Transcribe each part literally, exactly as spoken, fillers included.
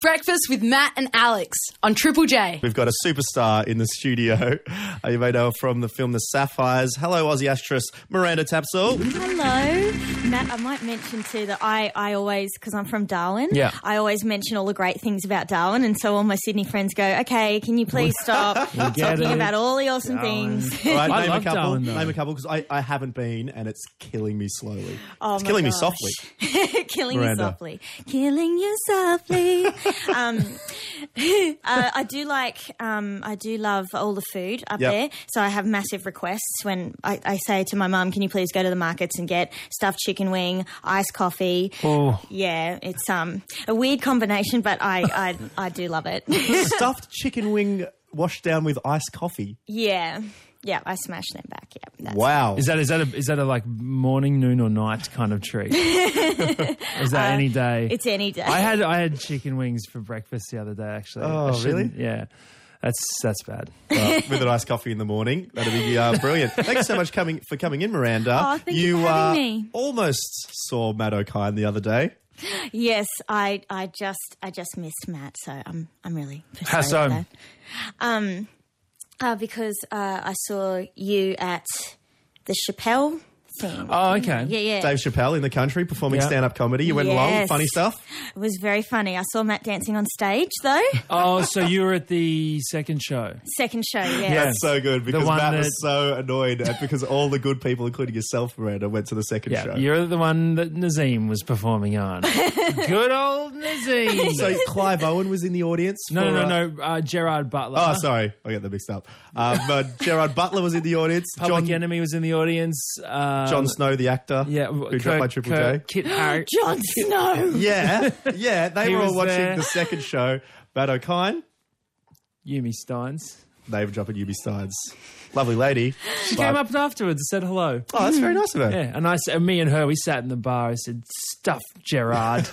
Breakfast with Matt and Alex on Triple J. We've got a superstar in the studio. You may know her from the film The Sapphires. Hello, Aussie actress Miranda Tapsell. Hello. Matt, I might mention too that I, I always, because I'm from Darwin, yeah. I always mention all the great things about Darwin, and so all my Sydney friends go, okay, can you please stop talking it. about all the awesome Darwin. things. All right, I name love a couple. Darwin, though. Name a couple, because I, I haven't been, and it's killing me slowly. Oh it's my killing gosh. me softly. Killing Miranda. you softly. Killing you softly. um, uh, I do like, um, I do love all the food up Yep. there. So I have massive requests when I, I say to my mum, can you please go to the markets and get stuffed chicken wing, iced coffee. Oh. Yeah, it's um a weird combination, but I, I, I do love it. Stuffed chicken wing washed down with iced coffee. Yeah. Yeah, I smash them back. Yeah. That's Wow. Is that is that a is that a like morning, noon, or night kind of treat? Is that any day? It's any day. I had I had chicken wings for breakfast the other day. Actually. Oh, I shouldn't- really? Yeah. That's that's bad. Well, with an iced coffee in the morning. That'd be uh, brilliant. Thanks so much coming for coming in, Miranda. Oh, thank you you for having uh, me. almost saw Matt O'Kine the other day. Yes, I, I just I just missed Matt, so I'm I'm really How frustrated so? with that. Um, uh, because uh, I saw you at the Chappelle thing. Oh, okay. Yeah, yeah. Dave Chappelle in the country performing Yeah. stand-up comedy. You went along, Yes. funny stuff. It was very funny. I saw Matt dancing on stage though. Oh, so you were at the second show? Second show, yeah. Yeah. That's so good because one Matt was that- so annoyed at, because all the good people, including yourself, Miranda, went to the second Yeah, show. you're the one that Nazim was performing on. Good old Nazim. So Clive Owen was in the audience. no, for, no, uh, no, no. Uh, Gerard Butler. Oh, sorry. I get them mixed up. Um, but Gerard Butler was in the audience. Public John, Enemy was in the audience. Um, Jon Snow, the actor. Yeah, Who got by Triple J. Kit Harington. Jon Snow. Yeah, yeah. They He were all was watching there. the second show. Matt O'Kine, Yumi Steins. they were dropping Ubi Steins. Lovely lady. She But- came up afterwards and said hello. Oh, that's very nice of her. Yeah, and I said, me and her, we sat in the bar. I said, "Stuff, Gerard."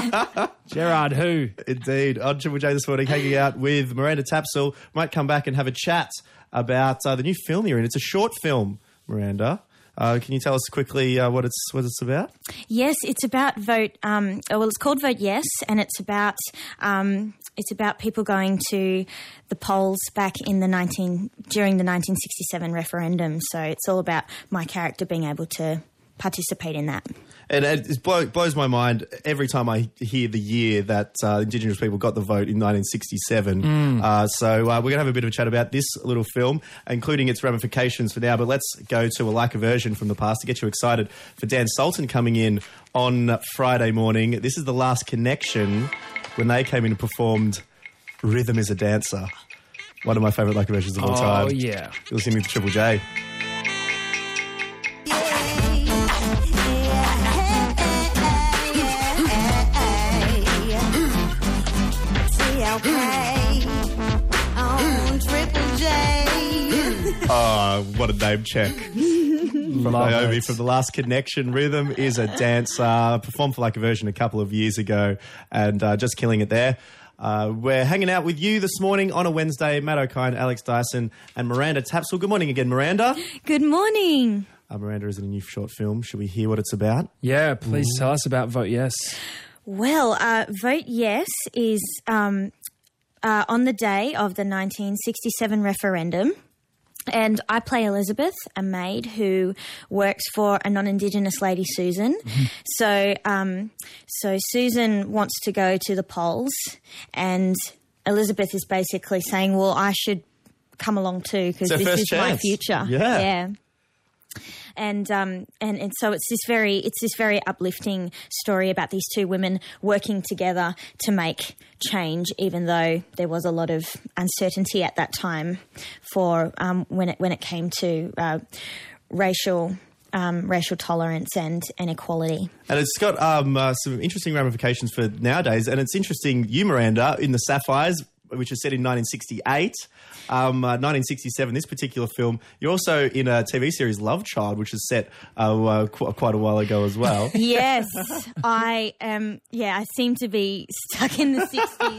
Gerard, who? Indeed. On Triple J this morning, hanging out with Miranda Tapsell. Might come back and have a chat about uh, the new film you're in. It's a short film, Miranda. Uh, can you tell us quickly uh, what it's what it's about? Yes, it's about vote. Um, well, it's called Vote Yes, and it's about um, it's about people going to the polls back in the nineteen during the nineteen sixty-seven referendum. So it's all about my character being able to participate in that. And it, it blow, blows my mind every time I hear the year that uh, Indigenous people got the vote in nineteen sixty-seven. Mm. Uh, so uh, we're going to have a bit of a chat about this little film, including its ramifications for now. But let's go to a like a version from the past to get you excited for Dan Sultan coming in on Friday morning. This is The Last Connection when they came in and performed Rhythm is a Dancer. One of my favourite like a versions of all time. Oh, yeah. You're listening to Triple J. Oh, what a name check. From Love Naomi it. from The Last Connection. Rhythm is a Dancer. Performed for like a version a couple of years ago and uh, just killing it there. Uh, we're hanging out with you this morning on a Wednesday. Matt O'Kine, Alex Dyson and Miranda Tapsell. Good morning again, Miranda. Good morning. Uh, Miranda is in a new short film. Should we hear what it's about? Yeah, please tell us about Vote Yes. Well, uh, Vote Yes is um, uh, on the day of the nineteen sixty-seven referendum. And I play Elizabeth, a maid who works for a non-Indigenous lady, Susan. Mm-hmm. So, um, so Susan wants to go to the polls, and Elizabeth is basically saying, "Well, I should come along too because It's her this first is my chance. future." Yeah. yeah. And um and, and so it's this very it's this very uplifting story about these two women working together to make change, even though there was a lot of uncertainty at that time for um, when it when it came to uh, racial um, racial tolerance and, and equality. And it's got um, uh, some interesting ramifications for nowadays. And it's interesting, you, Miranda, in The Sapphires, which is set in nineteen sixty-eight, um, uh, nineteen sixty-seven, this particular film. You're also in a T V series, Love Child, which is set uh, uh, qu- quite a while ago as well. Yes, I am. Yeah, I seem to be stuck in the sixties.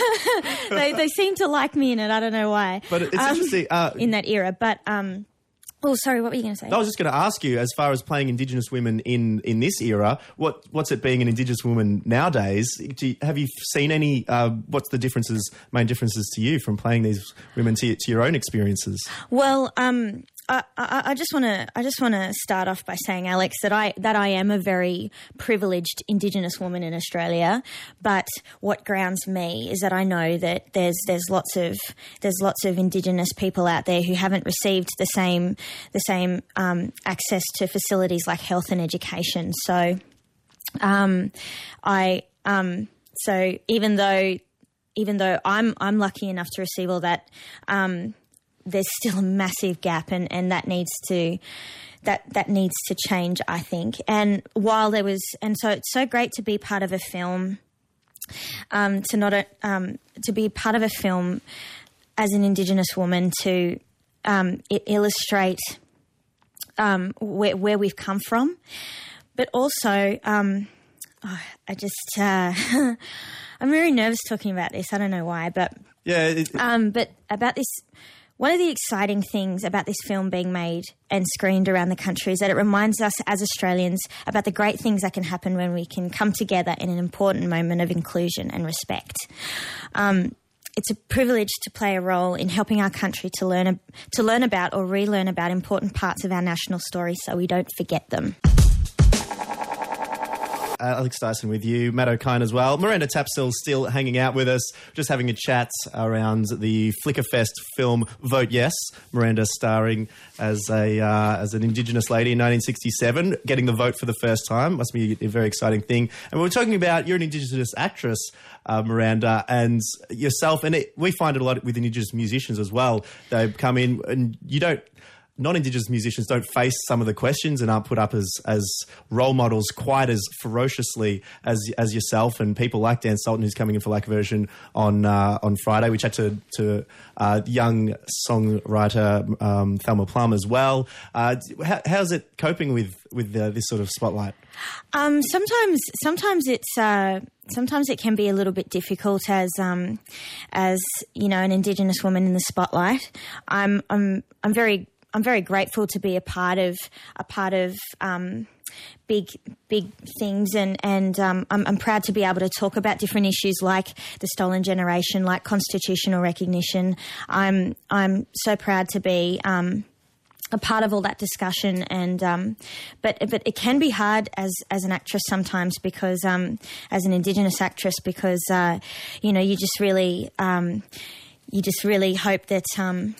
they they seem to like me in it. I don't know why. But it's Um, interesting. Uh, in that era, but um, Oh, sorry, what were you going to say? I was just going to ask you, as far as playing Indigenous women in, in this era, what what's it being an Indigenous woman nowadays? Do you, have you seen any? Uh, what's the differences, main differences to you from playing these women to, to your own experiences? Well, um, I, I, I just want to I just want to start off by saying, Alex, that I that I am a very privileged Indigenous woman in Australia. But what grounds me is that I know that there's there's lots of there's lots of Indigenous people out there who haven't received the same the same um, access to facilities like health and education. So, um, I um, so even though even though I'm I'm lucky enough to receive all that. Um, there's still a massive gap, and, and that needs to that that needs to change, I think. And while there was, and so it's so great to be part of a film, um, to not um, to be part of a film as an Indigenous woman to um, I- illustrate um, where where we've come from, but also um, oh, I just uh, I'm very nervous talking about this. I don't know why, but Yeah, it, um, but about this. One of the exciting things about this film being made and screened around the country is that it reminds us as Australians about the great things that can happen when we can come together in an important moment of inclusion and respect. Um, it's a privilege to play a role in helping our country to learn to learn about or relearn about important parts of our national story so we don't forget them. Alex Dyson with you, Matt O'Kine as well. Miranda Tapsell still hanging out with us, just having a chat around the Flickerfest film Vote Yes. Miranda starring as a uh, as an Indigenous lady in nineteen sixty-seven, getting the vote for the first time. Must be a very exciting thing. And we we're talking about, you're an Indigenous actress, uh, Miranda, and yourself, and it, we find it a lot with Indigenous musicians as well. They come in and you don't... Non-Indigenous musicians don't face some of the questions and aren't put up as as role models quite as ferociously as as yourself and people like Dan Sultan, who's coming in for Like a Version on uh, on Friday. We chat to to uh, young songwriter um, Thelma Plum as well. Uh, how, how's it coping with with uh, this sort of spotlight? Um, sometimes, sometimes it's uh, sometimes it can be a little bit difficult as um, as you know an Indigenous woman in the spotlight. I'm I'm I'm very. I'm very grateful to be a part of a part of um, big big things, and and um, I'm, I'm proud to be able to talk about different issues like the stolen generation, like constitutional recognition. I'm I'm so proud to be um, a part of all that discussion, and um, but but it can be hard as as an actress sometimes because um, as an Indigenous actress because uh, you know you just really um, you just really hope that. Um,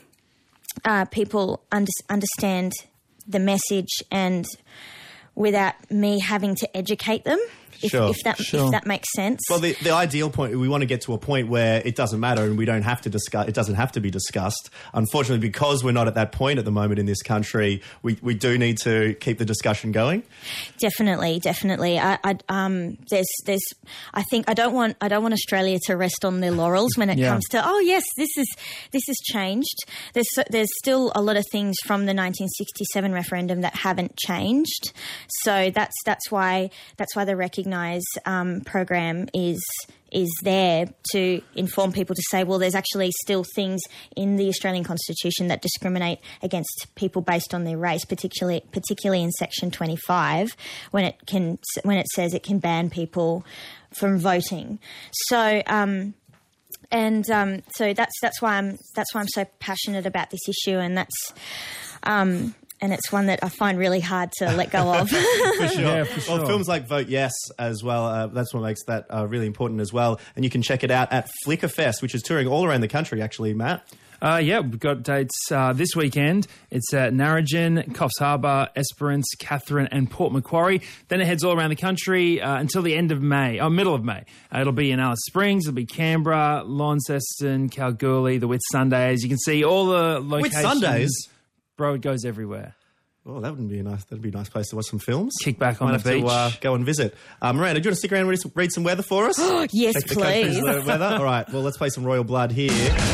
Uh, people under- understand the message, and without me having to educate them, if, Sure, if that sure. if that makes sense. Well, the, the ideal point, we want to get to a point where it doesn't matter and we don't have to discuss, it doesn't have to be discussed. Unfortunately, because we're not at that point at the moment in this country, we, we do need to keep the discussion going. Definitely, definitely. I, I um, there's, there's. I think I don't want, I don't want Australia to rest on their laurels when it Yeah. comes to. Oh yes, this is, this has changed. There's, so- there's still a lot of things from the nineteen sixty-seven referendum that haven't changed. So that's, that's why, that's why the Recognise um, program is. is there to inform people to say, well, there's actually still things in the Australian Constitution that discriminate against people based on their race, particularly particularly in Section twenty-five, when it can when it says it can ban people from voting. So, um, and um, so that's that's why I'm that's why I'm so passionate about this issue, and that's. Um, And it's one that I find really hard to let go of. For sure. Yeah, for sure. Well, films like Vote Yes as well, uh, that's what makes that uh, really important as well. And you can check it out at Flickerfest, which is touring all around the country, actually, Matt. Uh, yeah, we've got dates uh, this weekend. It's at Narrogin, Coffs Harbour, Esperance, Katherine and Port Macquarie. Then it heads all around the country uh, until the end of May, or middle of May. Uh, it'll be in Alice Springs, it'll be Canberra, Launceston, Kalgoorlie, the Whitsundays. You can see all the locations. Whitsundays? Bro, it goes everywhere. Oh, that wouldn't be a nice. That'd be a nice place to watch some films. Kick back on Might the have beach. To, uh, go and visit. Um, Miranda, do you want to stick around and read some, read some weather for us? Yes, Check the please. country's weather. All right. Well, let's play some Royal Blood here.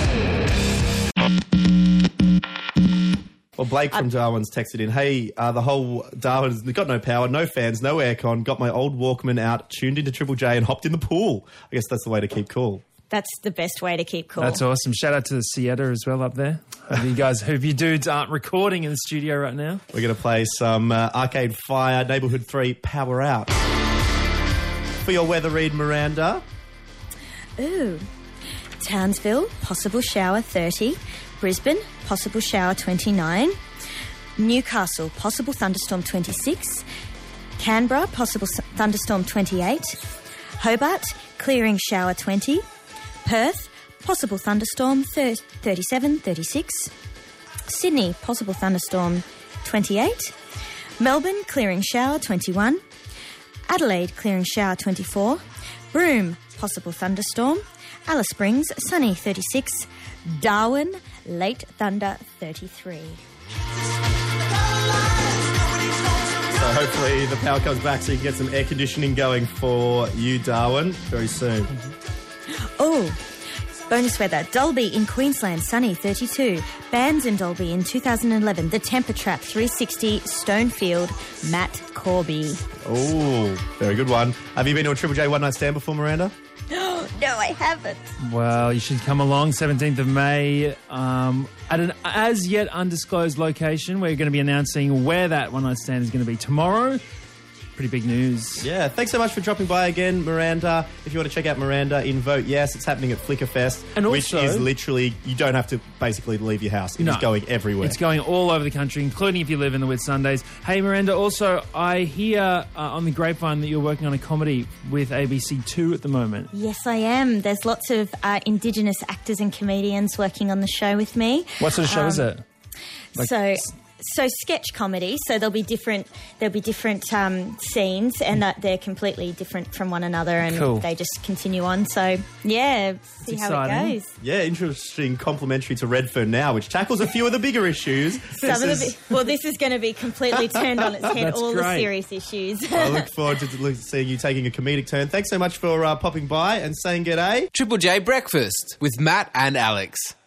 Well, Blake from Darwin's texted in, hey, uh, the whole Darwin's got no power, no fans, no aircon, got my old Walkman out, tuned into Triple J and hopped in the pool. I guess that's the way to keep cool. That's the best way to keep cool. That's awesome. Shout out to the Sieta as well up there. Hope you guys, hope you dudes aren't recording in the studio right now. We're going to play some uh, Arcade Fire, Neighbourhood three, Power Out. For your weather read, Miranda. Ooh. Townsville, possible shower thirty. Brisbane, possible shower twenty-nine. Newcastle, possible thunderstorm twenty-six. Canberra, possible s- thunderstorm twenty-eight. Hobart, clearing shower twenty. Perth, possible thunderstorm thir- thirty-seven, thirty-six. Sydney, possible thunderstorm twenty-eight. Melbourne, clearing shower twenty-one. Adelaide, clearing shower twenty-four. Broome, possible thunderstorm. Alice Springs, sunny thirty-six. Darwin, late thunder thirty-three. So hopefully the power comes back so you can get some air conditioning going for you, Darwin, very soon. Oh, bonus weather. Dalby in Queensland, sunny thirty-two. Bands in Dalby in two thousand eleven. The Temper Trap three sixty, Stonefield, Matt Corby. Oh, very good one. Have you been to a Triple J one night stand before, Miranda? No, I haven't. Well, you should come along seventeenth of May um, at an as yet undisclosed location. We're going to be announcing where that one night stand is going to be tomorrow. Pretty big news. Yeah, thanks so much for dropping by again, Miranda. If you want to check out Miranda in Vote Yes, it's happening at Flickerfest, And which also- is literally, you don't have to basically leave your house. It's No. going everywhere. It's going all over the country, including if you live in the Whitsundays. Hey, Miranda, also, I hear uh, on the grapevine that you're working on a comedy with A B C two at the moment. Yes, I am. There's lots of uh, Indigenous actors and comedians working on the show with me. What sort of show is it? Like- so, so sketch comedy. So there'll be different. There'll be different um, scenes, and that they're completely different from one another, and Cool. they just continue on. So yeah, see It's how exciting. it goes. Yeah, interesting complimentary to Redfern Now, which tackles a few of the bigger issues. Some This of is- the bi- well, this is going to be completely turned on its head. That's all the great. serious issues. I look forward to to seeing you taking a comedic turn. Thanks so much for uh, popping by and saying g'day. Triple J Breakfast with Matt and Alex.